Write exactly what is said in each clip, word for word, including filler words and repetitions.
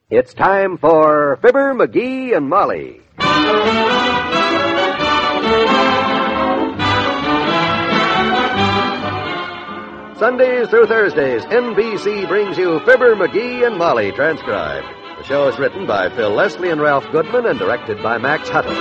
It's time for Fibber, McGee, and Molly. Sundays through Thursdays, N B C brings you Fibber, McGee, and Molly transcribed. The show is written by Phil Leslie and Ralph Goodman and directed by Max Hutto.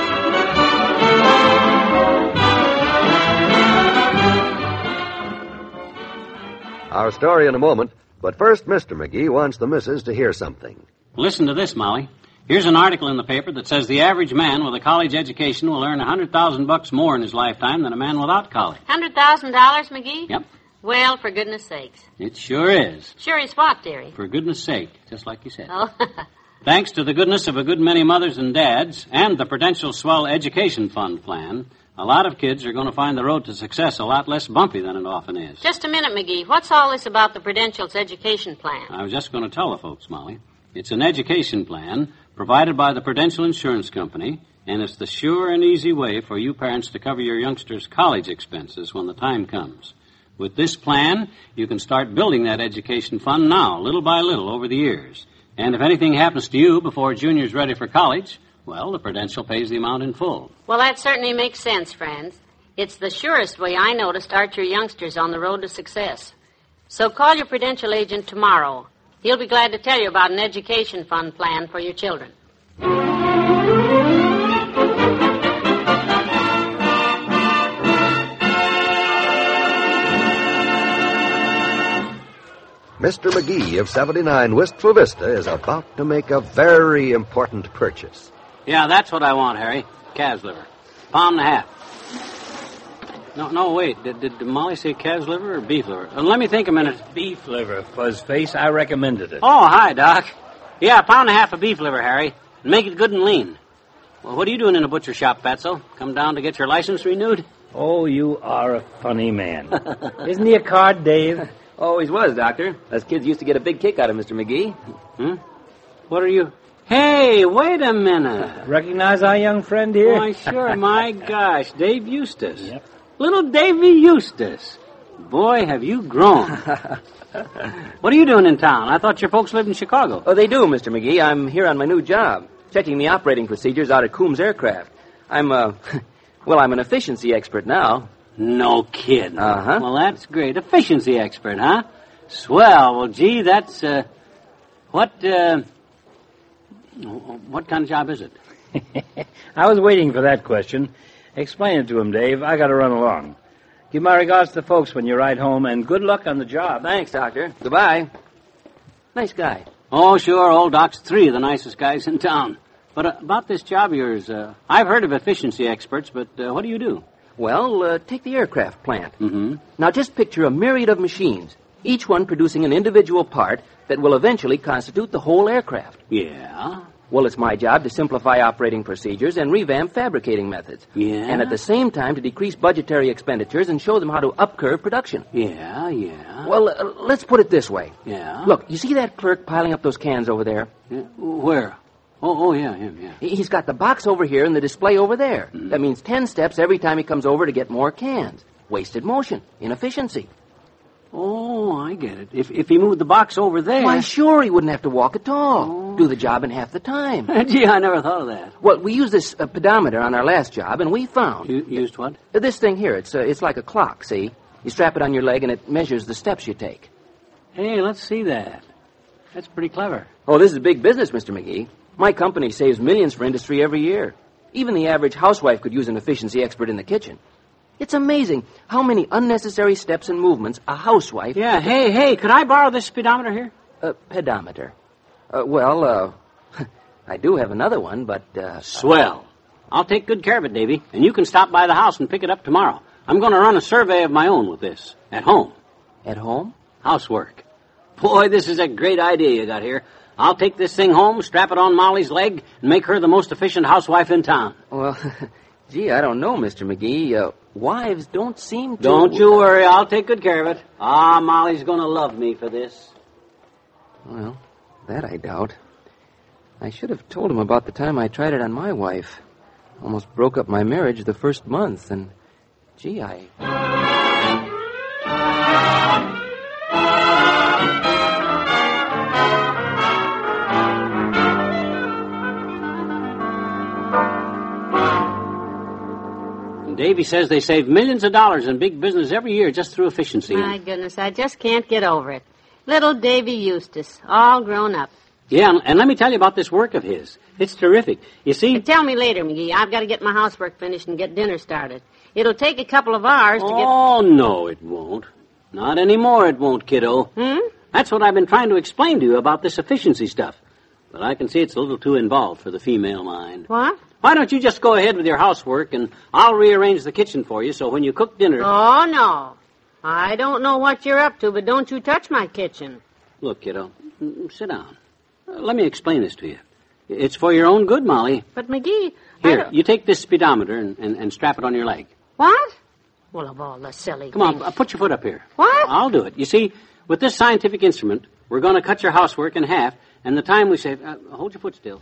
Our story in a moment, but first Mister McGee wants the missus to hear something. Listen to this, Molly. Here's an article in the paper that says the average man with a college education will earn one hundred thousand bucks more in his lifetime than a man without college. one hundred thousand dollars, McGee? Yep. Well, for goodness sakes. It sure is. Sure is what, dearie? For goodness sake, just like you said. Oh. Thanks to the goodness of a good many mothers and dads and the Prudential Swell Education Fund plan, a lot of kids are going to find the road to success a lot less bumpy than it often is. Just a minute, McGee. What's all this about the Prudential's education plan? I was just going to tell the folks, Molly. It's an education plan provided by the Prudential Insurance Company, and it's the sure and easy way for you parents to cover your youngsters' college expenses when the time comes. With this plan, you can start building that education fund now, little by little, over the years. And if anything happens to you before Junior's ready for college, well, the Prudential pays the amount in full. Well, that certainly makes sense, friends. It's the surest way I know to start your youngsters on the road to success. So call your Prudential agent tomorrow. He'll be glad to tell you about an education fund plan for your children. Mister McGee of seventy-nine Wistful Vista is about to make a very important purchase. Yeah, that's what I want, Harry. Calf's liver. Pound and a half. No, no, wait. Did, did Molly say calf's liver or beef liver? Uh, let me think a minute. Beef liver, Fuzzface. I recommended it. Oh, hi, Doc. Yeah, a pound and a half of beef liver, Harry. And make it good and lean. Well, what are you doing in a butcher shop, Fatso? Come down to get your license renewed? Oh, you are a funny man. Isn't he a card, Dave? Always was, Doctor. Us kids used to get a big kick out of Mister McGee. Hmm? What are you... Hey, wait a minute. Recognize our young friend here? Why, sure. My gosh, Dave Eustace. Yep. Little Davy Eustace. Boy, have you grown. What are you doing in town? I thought your folks lived in Chicago. Oh, they do, Mister McGee. I'm here on my new job, checking the operating procedures out at Coombs Aircraft. I'm, uh, well, I'm an efficiency expert now. No kidding. Uh-huh. Well, that's great. Efficiency expert, huh? Swell. Well, gee, that's, uh, what, uh, what kind of job is it? I was waiting for that question. Explain it to him, Dave. I got to run along. Give my regards to the folks when you ride home, and good luck on the job. Thanks, Doctor. Goodbye. Nice guy. Oh, sure. Old Doc's three of the nicest guys in town. But uh, about this job of yours, uh, I've heard of efficiency experts, but uh, what do you do? Well, uh, take the aircraft plant. Mm-hmm. Now, just picture a myriad of machines, each one producing an individual part that will eventually constitute the whole aircraft. Yeah? Well, it's my job to simplify operating procedures and revamp fabricating methods. Yeah? And at the same time to decrease budgetary expenditures and show them how to upcurve production. Yeah, yeah. Well, uh, let's put it this way. Yeah? Look, you see that clerk piling up those cans over there? Yeah. Where? Oh, oh, yeah, him, yeah. He's got the box over here and the display over there. Mm-hmm. That means ten steps every time he comes over to get more cans. Wasted motion. Inefficiency. Oh, I get it. If if he moved the box over there... Why, sure, he wouldn't have to walk at all. Oh. Do the job in half the time. Gee, I never thought of that. Well, we used this uh, pedometer on our last job, and we found... You used what? Uh, this thing here, it's uh, it's like a clock, see? You strap it on your leg, and it measures the steps you take. Hey, let's see that. That's pretty clever. Oh, this is big business, Mister McGee. My company saves millions for industry every year. Even the average housewife could use an efficiency expert in the kitchen. It's amazing how many unnecessary steps and movements a housewife... Yeah, hey, hey, could I borrow this speedometer here? Uh, pedometer. Uh, well, uh, I do have another one, but, uh... Swell. I'll take good care of it, Davy, and you can stop by the house and pick it up tomorrow. I'm going to run a survey of my own with this. At home. At home? Housework. Boy, this is a great idea you got here. I'll take this thing home, strap it on Molly's leg, and make her the most efficient housewife in town. Well, gee, I don't know, Mister McGee. Uh, wives don't seem to... Don't you worry. I'll take good care of it. Ah, Molly's going to love me for this. Well, that I doubt. I should have told him about the time I tried it on my wife. Almost broke up my marriage the first month, and, gee, I... Davy says they save millions of dollars in big business every year just through efficiency. My goodness, I just can't get over it. Little Davy Eustace, all grown up. Yeah, and, and let me tell you about this work of his. It's terrific. You see... Hey, tell me later, McGee. I've got to get my housework finished and get dinner started. It'll take a couple of hours to get... Oh, no, it won't. Not anymore, it won't, kiddo. Hmm? That's what I've been trying to explain to you about this efficiency stuff. But I can see it's a little too involved for the female mind. What? Why don't you just go ahead with your housework, and I'll rearrange the kitchen for you so when you cook dinner... Oh, no. I don't know what you're up to, but don't you touch my kitchen. Look, kiddo, sit down. Uh, let me explain this to you. It's for your own good, Molly. But, McGee... Here, you take this speedometer and, and, and strap it on your leg. What? Well, of all the silly Come things. on, uh, put your foot up here. What? I'll do it. You see, with this scientific instrument, we're going to cut your housework in half, and the time we save... Uh, hold your foot still.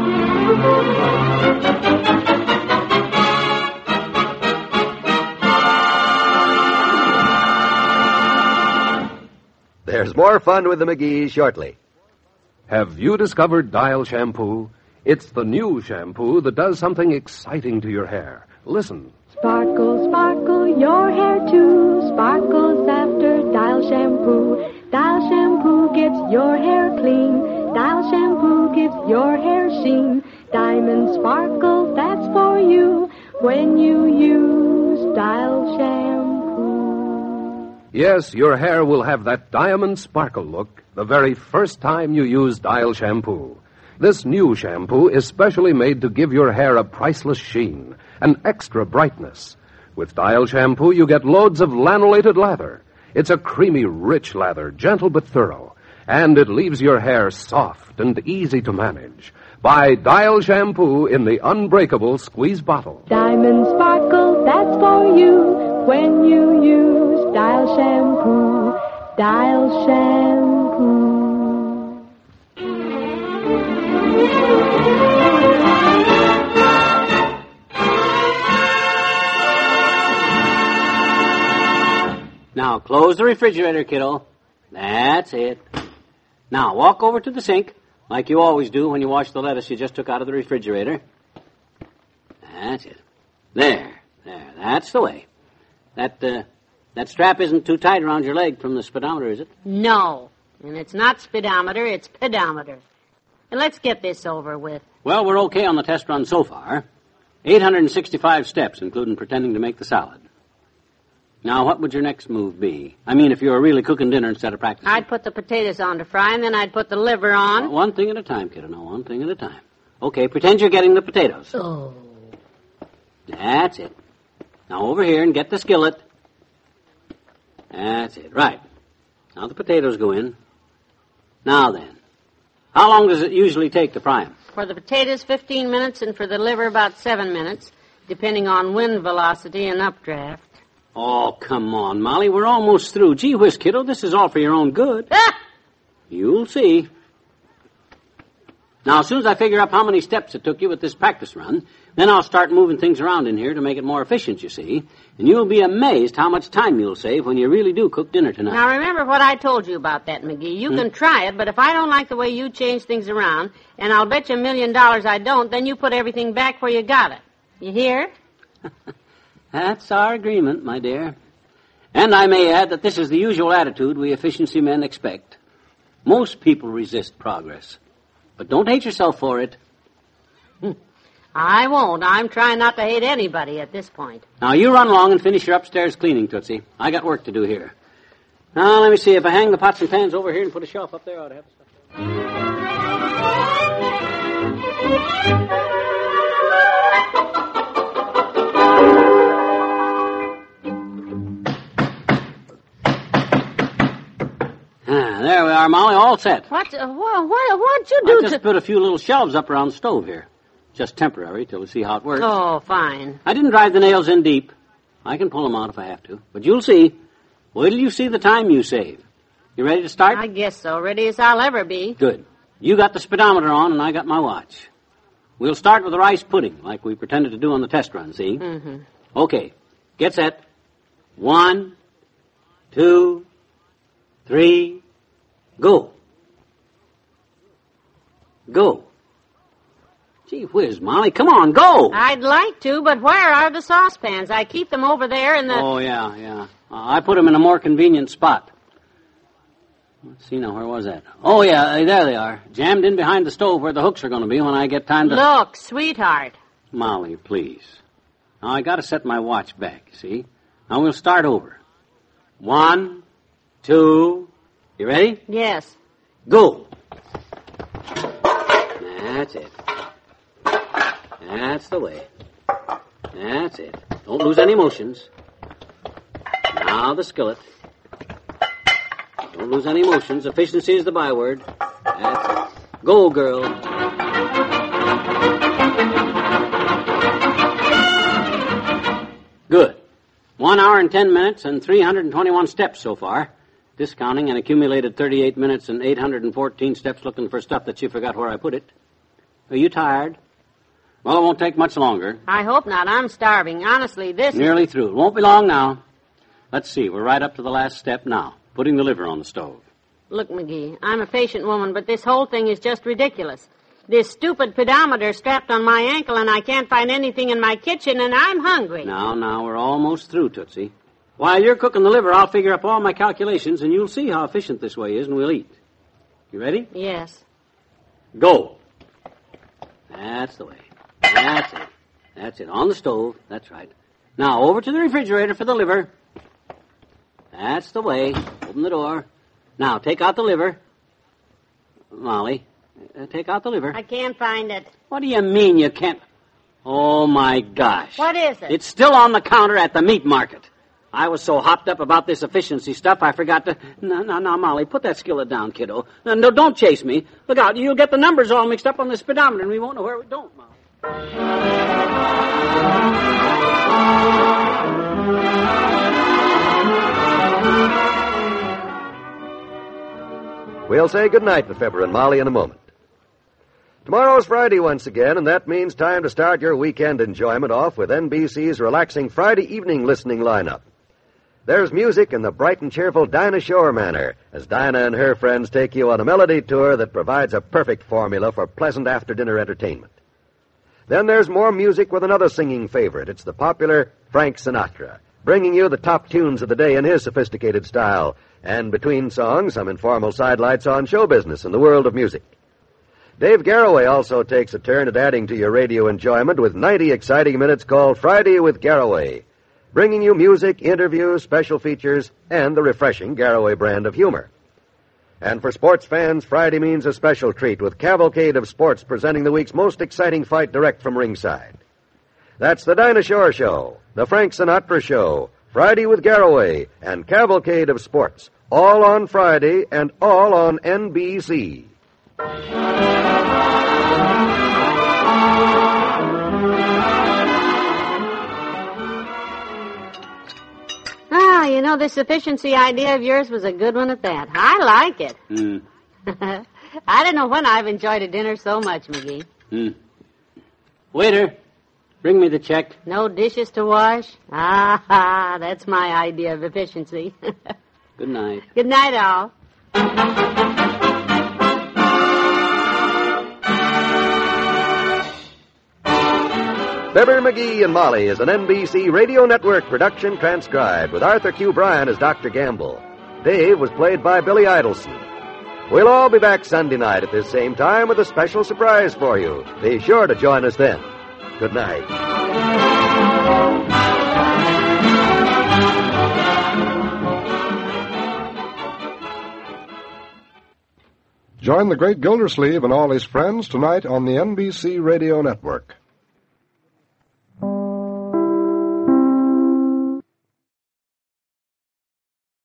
There's more fun with the McGees shortly. Have you discovered Dial Shampoo? It's the new shampoo that does something exciting to your hair. Listen. Sparkle, sparkle, your hair too sparkles after Dial Shampoo. Dial Shampoo gets your hair clean. Dial Shampoo gives your hair sheen. Diamond sparkle, that's for you when you use Dial Shampoo. Yes, your hair will have that diamond sparkle look the very first time you use Dial Shampoo. This new shampoo is specially made to give your hair a priceless sheen, an extra brightness. With Dial Shampoo, you get loads of lanolated lather. It's a creamy, rich lather, gentle but thorough, and it leaves your hair soft and easy to manage. Buy Dial Shampoo in the unbreakable squeeze bottle. Diamond sparkle, that's for you when you use Dial Shampoo. Dial Shampoo. Now, close the refrigerator, kiddo. That's it. Now, walk over to the sink, like you always do when you wash the lettuce you just took out of the refrigerator. That's it. There, there, that's the way. That, uh, that strap isn't too tight around your leg from the speedometer, is it? No. And it's not speedometer, it's pedometer. And let's get this over with. Well, we're okay on the test run so far. eight hundred sixty-five steps, including pretending to make the salad. Now, what would your next move be? I mean, if you were really cooking dinner instead of practicing. I'd put the potatoes on to fry, and then I'd put the liver on. Well, one thing at a time, kiddo. No, one thing at a time. Okay, pretend you're getting the potatoes. Oh. That's it. Now, over here and get the skillet. That's it. Right. Now the potatoes go in. Now then, how long does it usually take to fry them? For the potatoes, fifteen minutes, and for the liver, about seven minutes, depending on wind velocity and updraft. Oh, come on, Molly. We're almost through. Gee whiz, kiddo, this is all for your own good. Ah! You'll see. Now, as soon as I figure up how many steps it took you with this practice run, then I'll start moving things around in here to make it more efficient, you see. And you'll be amazed how much time you'll save when you really do cook dinner tonight. Now, remember what I told you about that, McGee. You Hmm? can try it, but if I don't like the way you change things around, and I'll bet you a million dollars I don't, then you put everything back where you got it. You hear? That's our agreement, my dear. And I may add that this is the usual attitude we efficiency men expect. Most people resist progress. But don't hate yourself for it. I won't. I'm trying not to hate anybody at this point. Now, you run along and finish your upstairs cleaning, Tootsie. I got work to do here. Now, let me see. If I hang the pots and pans over here and put a shelf up there, I ought to have the stuff there. Ah, there we are, Molly, all set. What? Uh, what? What? What'd you do I just to... put a few little shelves up around the stove here. Just temporary till we see how it works. Oh, fine. I didn't drive the nails in deep. I can pull them out if I have to. But you'll see. Wait till you see the time you save. You ready to start? I guess so. Ready as I'll ever be. Good. You got the speedometer on, and I got my watch. We'll start with the rice pudding, like we pretended to do on the test run, see? Mm-hmm. Okay. Get set. One, two, three, go. Go. Gee whiz, Molly, come on, go! I'd like to, but where are the saucepans? I keep them over there in the... Oh, yeah, yeah. Uh, I put them in a more convenient spot. Let's see now, where was that? Oh, yeah, there they are. Jammed in behind the stove where the hooks are going to be when I get time to... Look, sweetheart. Molly, please. Now, I got to set my watch back, see? Now, we'll start over. One, two... You ready? Yes. Go! That's it. That's the way. That's it. Don't lose any motions. Now the skillet. Don't lose any motions. Efficiency is the byword. That's it. Go, girl. Good. One hour and ten minutes and three hundred twenty-one steps so far. Discounting an accumulated thirty-eight minutes and eight hundred fourteen steps looking for stuff that you forgot where I put it. Are you tired? Well, it won't take much longer. I hope not. I'm starving. Honestly, this Nearly through. It won't be long now. Let's see. We're right up to the last step now. Putting the liver on the stove. Look, McGee, I'm a patient woman, but this whole thing is just ridiculous. This stupid pedometer strapped on my ankle, and I can't find anything in my kitchen, and I'm hungry. Now, now, we're almost through, Tootsie. While you're cooking the liver, I'll figure up all my calculations, and you'll see how efficient this way is, and we'll eat. You ready? Yes. Go. That's the way. That's it. That's it. On the stove. That's right. Now, over to the refrigerator for the liver. That's the way. Open the door. Now, take out the liver. Molly, uh, take out the liver. I can't find it. What do you mean you can't? Oh, my gosh. What is it? It's still on the counter at the meat market. I was so hopped up about this efficiency stuff, I forgot to... No, no, no, Molly, put that skillet down, kiddo. No, no, don't chase me. Look out, you'll get the numbers all mixed up on the speedometer, and we won't know where we don't, Molly. We'll say goodnight to Fibber and Molly in a moment. Tomorrow's Friday once again, and that means time to start your weekend enjoyment off with N B C's relaxing Friday evening listening lineup. There's music in the bright and cheerful Dinah Shore manner as Dinah and her friends take you on a melody tour that provides a perfect formula for pleasant after-dinner entertainment. Then there's more music with another singing favorite. It's the popular Frank Sinatra, bringing you the top tunes of the day in his sophisticated style, and between songs, some informal sidelights on show business and the world of music. Dave Garroway also takes a turn at adding to your radio enjoyment with ninety exciting minutes called Friday with Garroway, bringing you music, interviews, special features, and the refreshing Garroway brand of humor. And for sports fans, Friday means a special treat with Cavalcade of Sports presenting the week's most exciting fight direct from ringside. That's the Dinah Shore Show, the Frank Sinatra Show, Friday with Garroway, and Cavalcade of Sports, all on Friday and all on N B C. Ah, you know, this efficiency idea of yours was a good one at that. I like it. Mm. I don't know when I've enjoyed a dinner so much, McGee. Mm. Waiter, bring me the check. No dishes to wash? Ah, that's my idea of efficiency. Good night. Good night, all. Fibber, McGee, and Molly is an N B C Radio Network production transcribed with Arthur Q. Bryan as Doctor Gamble. Dave was played by Billy Idelson. We'll all be back Sunday night at this same time with a special surprise for you. Be sure to join us then. Good night. Join the great Gildersleeve and all his friends tonight on the N B C Radio Network.